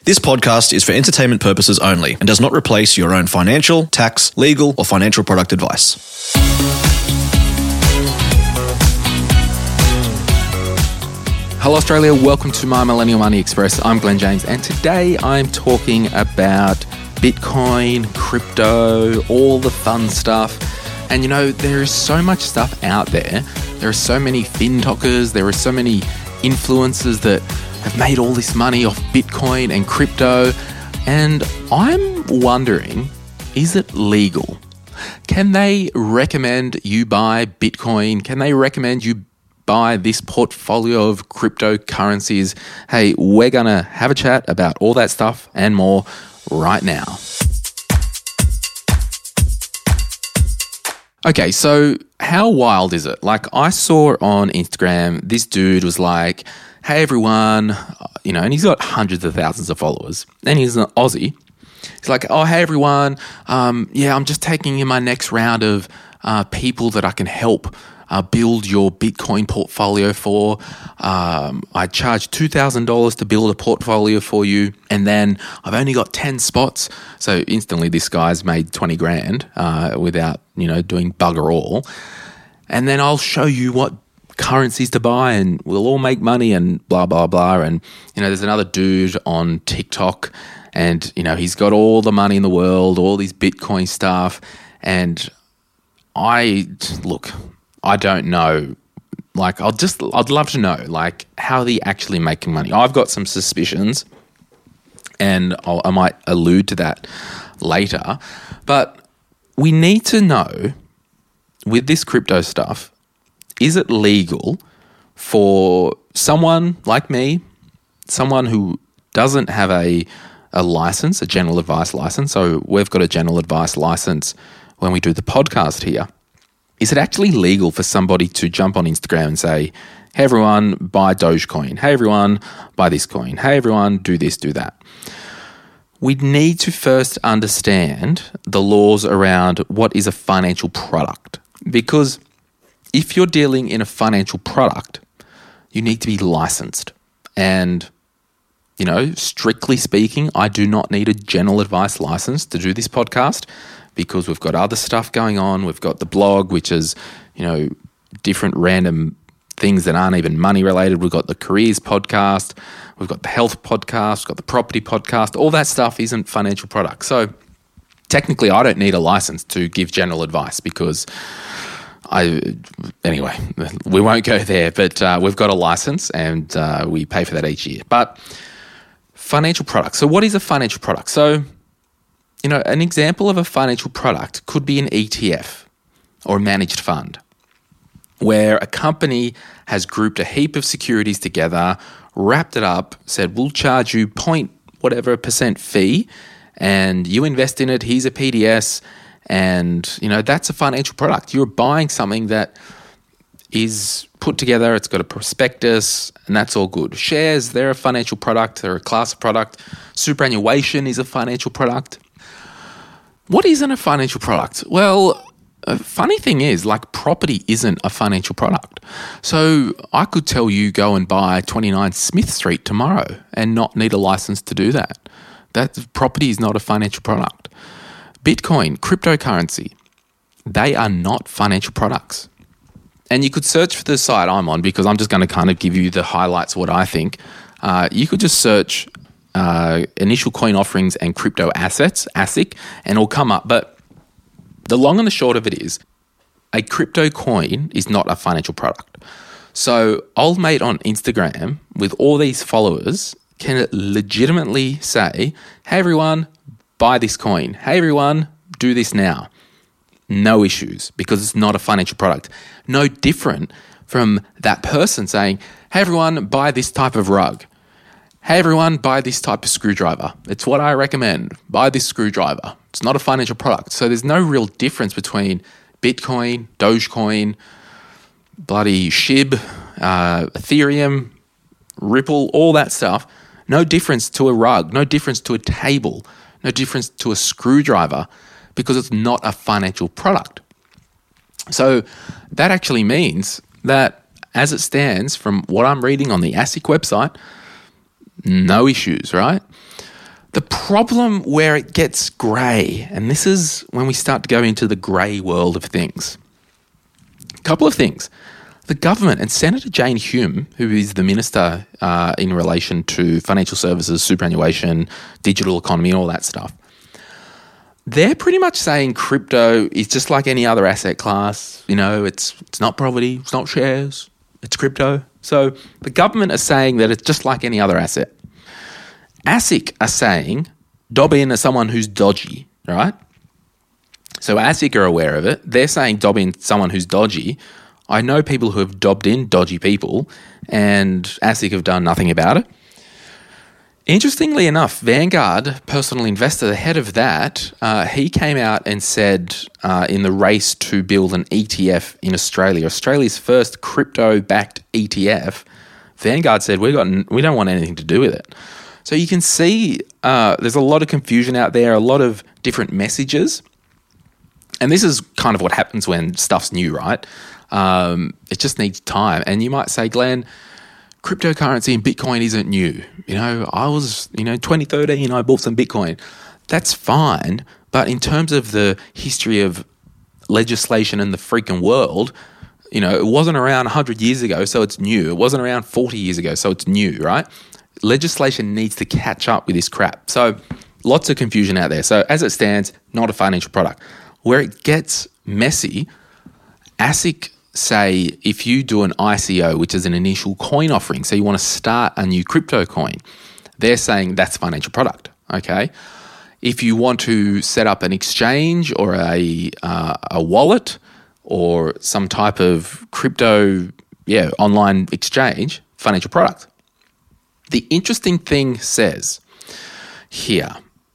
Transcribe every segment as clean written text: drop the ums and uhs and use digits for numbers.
This podcast is for entertainment purposes only and does not replace your own financial, tax, legal, or financial product advice. Hello Australia, welcome to My Millennial Money Express. I'm Glenn James and today I'm talking about Bitcoin, crypto, all the fun stuff. And you know, there is so much stuff out there. There are so many FinTokers, there are so many influencers that have made all this money off Bitcoin and crypto. And I'm wondering, is it legal? Can they recommend you buy Bitcoin? Can they recommend you buy this portfolio of cryptocurrencies? Hey, we're going to have a chat about all that stuff and more right now. Okay, so how wild is it? Like, I saw on Instagram, this dude was like, hey everyone, you know, and he's got hundreds of thousands of followers, and he's an Aussie. He's like, oh, hey everyone, I'm just taking in my next round of people that I can help build your Bitcoin portfolio for. I charge $2,000 to build a portfolio for you, and then I've only got 10 spots. So instantly this guy's made 20 grand without, doing bugger all. And then I'll show you what currencies to buy and we'll all make money and blah, blah, blah. And, there's another dude on TikTok and, he's got all the money in the world, all these Bitcoin stuff. And I don't know. Like, I'd love to know, like, how are they actually making money? I've got some suspicions, and I might allude to that later. But we need to know, with this crypto stuff, is it legal for someone like me, someone who doesn't have a license, a general advice license? So we've got a general advice license when we do the podcast here. Is it actually legal for somebody to jump on Instagram and say, hey everyone, buy Dogecoin. Hey everyone, buy this coin. Hey everyone, do this, do that. We need to first understand the laws around what is a financial product. Because if you're dealing in a financial product, you need to be licensed. And, strictly speaking, I do not need a general advice license to do this podcast, because we've got other stuff going on. We've got the blog, which is, different random things that aren't even money related. We've got the careers podcast. We've got the health podcast. We've got the property podcast. All that stuff isn't financial products. So technically, I don't need a license to give general advice because anyway, we won't go there. But we've got a license and we pay for that each year. But financial products. So what is a financial product? So an example of a financial product could be an ETF or a managed fund, where a company has grouped a heap of securities together, wrapped it up, said, we'll charge you .whatever% fee, and you invest in it, here's a PDS, and, that's a financial product. You're buying something that is put together, it's got a prospectus, and that's all good. Shares, they're a financial product, they're a class of product. Superannuation is a financial product. What isn't a financial product? Well, a funny thing is, like, property isn't a financial product. So I could tell you go and buy 29 Smith Street tomorrow and not need a license to do that. That property is not a financial product. Bitcoin, cryptocurrency, they are not financial products. And you could search for the site I'm on, because I'm just going to kind of give you the highlights of what I think. You could just search initial coin offerings and crypto assets, ASIC, and it'll come up. But the long and the short of it is, a crypto coin is not a financial product. So old mate on Instagram with all these followers can legitimately say, hey everyone, buy this coin. Hey everyone, do this now. No issues, because it's not a financial product. No different from that person saying, hey everyone, buy this type of rug. Hey everyone, buy this type of screwdriver. It's what I recommend. Buy this screwdriver. It's not a financial product. So there's no real difference between Bitcoin, Dogecoin, bloody SHIB, Ethereum, Ripple, all that stuff. No difference to a rug, no difference to a table, no difference to a screwdriver, because it's not a financial product. So that actually means that, as it stands from what I'm reading on the ASIC website, no issues, right? The problem where it gets grey, and this is when we start to go into the grey world of things. A couple of things. The government and Senator Jane Hume, who is the minister in relation to financial services, superannuation, digital economy, all that stuff, they're pretty much saying crypto is just like any other asset class. You know, it's not property, it's not shares, it's crypto. So the government are saying that it's just like any other asset. ASIC are saying dob in as someone who's dodgy, right? So ASIC are aware of it. They're saying dob in someone who's dodgy. I know people who have dobbed in dodgy people, and ASIC have done nothing about it. Interestingly enough, Vanguard, personal investor, the head of that, he came out and said in the race to build an ETF in Australia, Australia's first crypto-backed ETF, Vanguard said, we don't want anything to do with it. So you can see there's a lot of confusion out there, a lot of different messages. And this is kind of what happens when stuff's new, right? It just needs time. And you might say, Glenn, cryptocurrency and Bitcoin isn't new. You know, 2013, I bought some Bitcoin. That's fine. But in terms of the history of legislation in the freaking world, you know, it wasn't around 100 years ago, so it's new. It wasn't around 40 years ago, so it's new, right? Legislation needs to catch up with this crap. So lots of confusion out there. So as it stands, not a financial product. Where it gets messy, ASIC say if you do an ICO, which is an initial coin offering, so you want to start a new crypto coin, they're saying that's a financial product, okay? If you want to set up an exchange or a wallet or some type of crypto, online exchange, financial product. The interesting thing says here,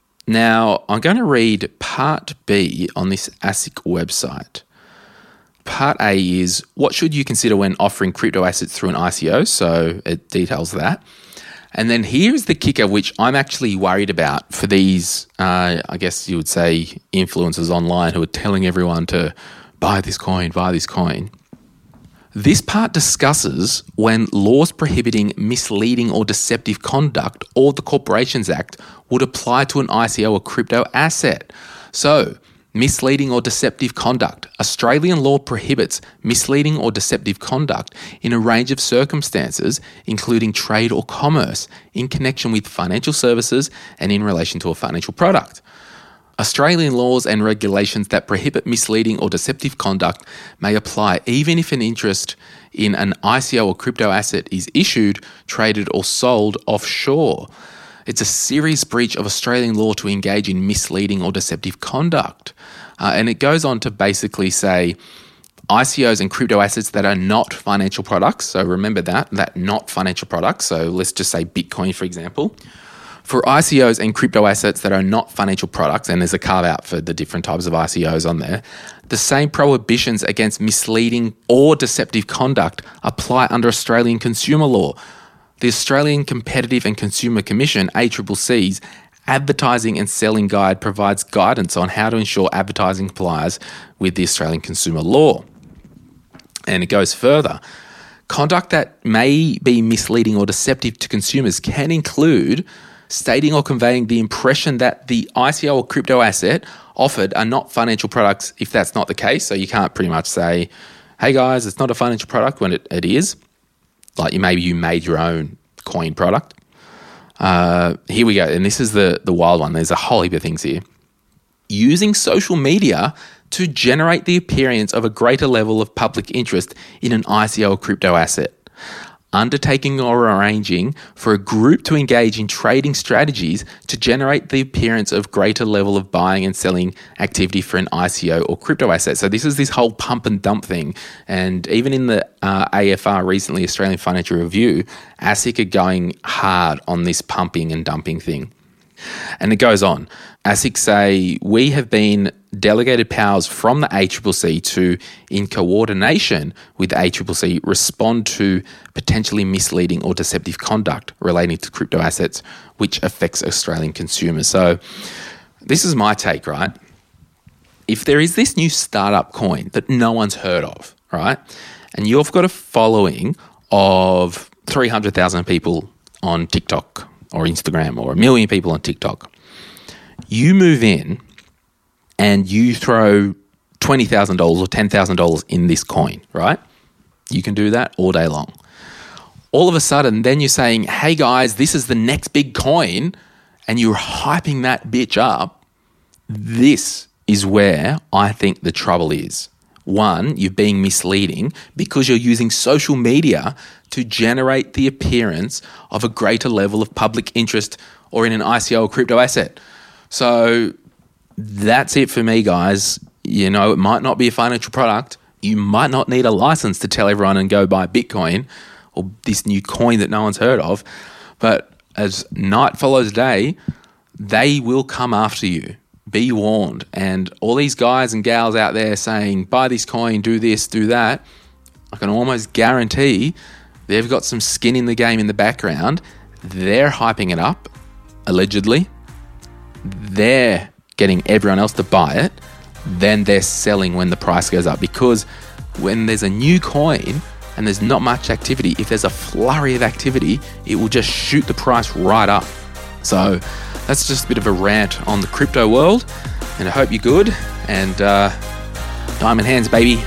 now I'm going to read part B on this ASIC website. Part A is, what should you consider when offering crypto assets through an ICO? So it details that. And then here's the kicker, which I'm actually worried about for these, I guess you would say, influencers online who are telling everyone to buy this coin, buy this coin. This part discusses when laws prohibiting misleading or deceptive conduct or the Corporations Act would apply to an ICO or crypto asset. So, misleading or deceptive conduct. Australian law prohibits misleading or deceptive conduct in a range of circumstances, including trade or commerce, in connection with financial services and in relation to a financial product. Australian laws and regulations that prohibit misleading or deceptive conduct may apply even if an interest in an ICO or crypto asset is issued, traded or sold offshore. It's a serious breach of Australian law to engage in misleading or deceptive conduct. And it goes on to basically say ICOs and crypto assets that are not financial products. So remember that not financial products. So let's just say Bitcoin, for example. For ICOs and crypto assets that are not financial products, and there's a carve out for the different types of ICOs on there, the same prohibitions against misleading or deceptive conduct apply under Australian consumer law. The Australian Competitive and Consumer Commission, ACCC's Advertising and Selling Guide provides guidance on how to ensure advertising complies with the Australian consumer law. And it goes further. Conduct that may be misleading or deceptive to consumers can include stating or conveying the impression that the ICO or crypto asset offered are not financial products if that's not the case. So you can't pretty much say, hey guys, it's not a financial product when it is. Like maybe you made your own coin product. Here we go. And this is the wild one. There's a whole heap of things here. Using social media to generate the appearance of a greater level of public interest in an ICO or crypto asset. Undertaking or arranging for a group to engage in trading strategies to generate the appearance of greater level of buying and selling activity for an ICO or crypto asset. So this is this whole pump and dump thing. And even in the AFR recently, Australian Financial Review, ASIC are going hard on this pumping and dumping thing. And it goes on. ASIC say, we have been delegated powers from the ACCC to, in coordination with the ACCC, respond to potentially misleading or deceptive conduct relating to crypto assets, which affects Australian consumers. So this is my take, right? If there is this new startup coin that no one's heard of, right, and you've got a following of 300,000 people on TikTok, or Instagram or 1 million people on TikTok. You move in and you throw $20,000 or $10,000 in this coin, right? You can do that all day long. All of a sudden, then you're saying, hey guys, this is the next big coin, and you're hyping that bitch up. This is where I think the trouble is. One, you're being misleading because you're using social media to generate the appearance of a greater level of public interest or in an ICO or crypto asset. So that's it for me, guys. You know, it might not be a financial product. You might not need a license to tell everyone and go buy Bitcoin or this new coin that no one's heard of. But as night follows day, they will come after you. Be warned. And all these guys and gals out there saying, buy this coin, do this, do that, I can almost guarantee they've got some skin in the game in the background. They're hyping it up, allegedly. They're getting everyone else to buy it. Then they're selling when the price goes up. Because when there's a new coin and there's not much activity, if there's a flurry of activity, it will just shoot the price right up. So that's just a bit of a rant on the crypto world, and I hope you're good. And diamond hands, baby.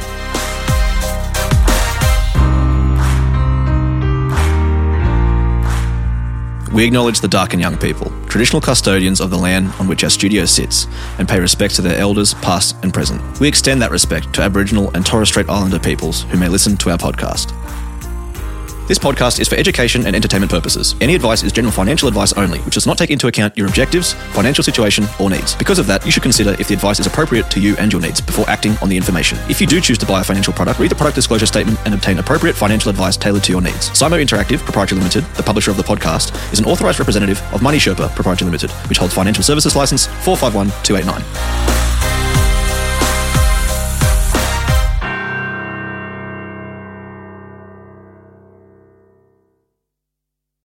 We acknowledge the Darkin Young people, traditional custodians of the land on which our studio sits, and pay respect to their elders, past and present. We extend that respect to Aboriginal and Torres Strait Islander peoples who may listen to our podcast. This podcast is for education and entertainment purposes. Any advice is general financial advice only, which does not take into account your objectives, financial situation, or needs. Because of that, you should consider if the advice is appropriate to you and your needs before acting on the information. If you do choose to buy a financial product, read the product disclosure statement and obtain appropriate financial advice tailored to your needs. Simo Interactive Proprietary Limited, the publisher of the podcast, is an authorised representative of Money Sherpa Proprietary Limited, which holds financial services license 451289.